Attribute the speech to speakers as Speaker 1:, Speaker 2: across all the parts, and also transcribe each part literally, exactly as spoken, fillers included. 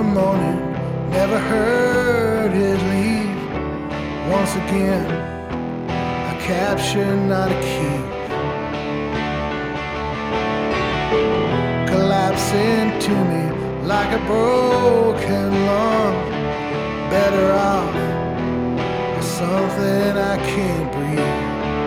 Speaker 1: morning, never heard it leave. Once again, a capture, not a keep. Collapsing to me like a broken lung. Better off with something I can't breathe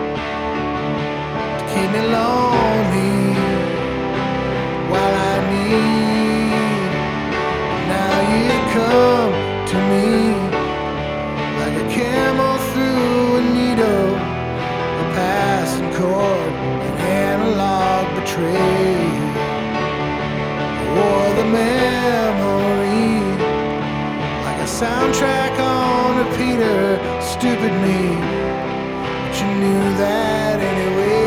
Speaker 1: to keep me lonely while I need. Now you come to me like a camel through a needle, a passing chord, an analog betrayed. Or the memory, like a soundtrack on repeater, stupid me, but you knew that anyway.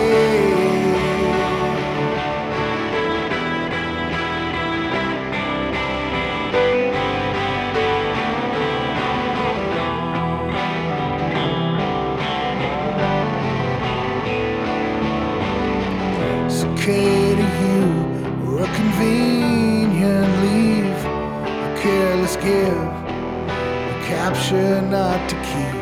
Speaker 1: Cicada, you were a convenient leave, a careless give, a capture not to keep,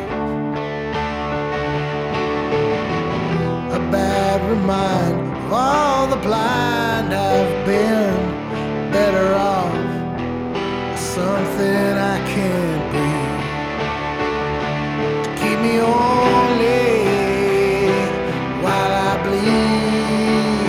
Speaker 1: a bad reminder of all the blind I've been. Better off with something I can't breathe to keep me only while I bleed.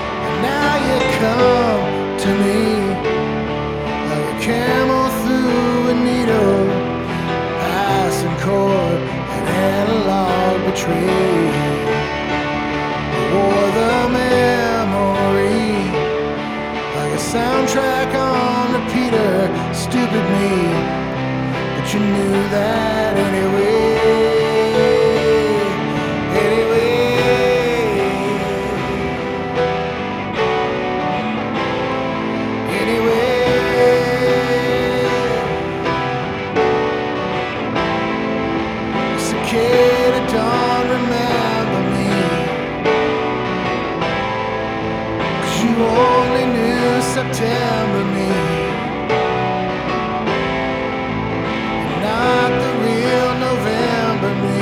Speaker 1: Come to me like a camel through a needle, passing chord, an analog betrayed. Or the memory, like a soundtrack on repeater, stupid me, but you knew that anyway. Cicada, don't remember me, 'cause you only knew September me, and not the real November me.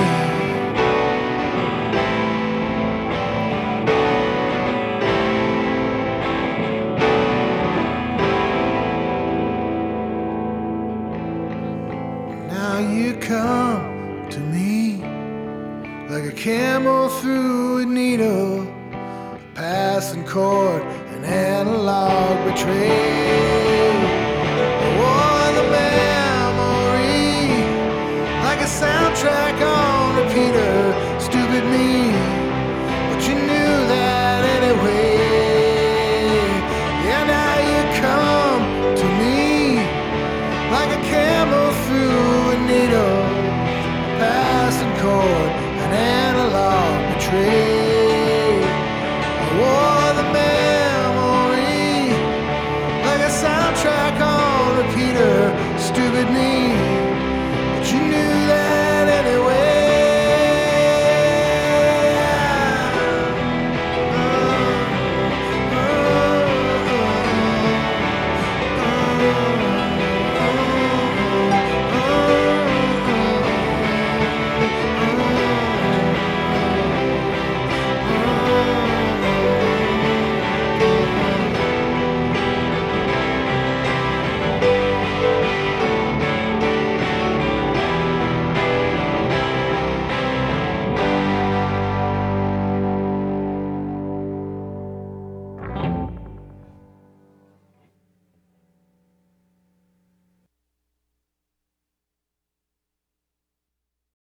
Speaker 1: Now you come to me like a camel through a needle, a passing chord, an analog betrayed. Oh, the memory, like a soundtrack on repeater, stupid me, but you knew that anyway. Yeah, now you come to me like a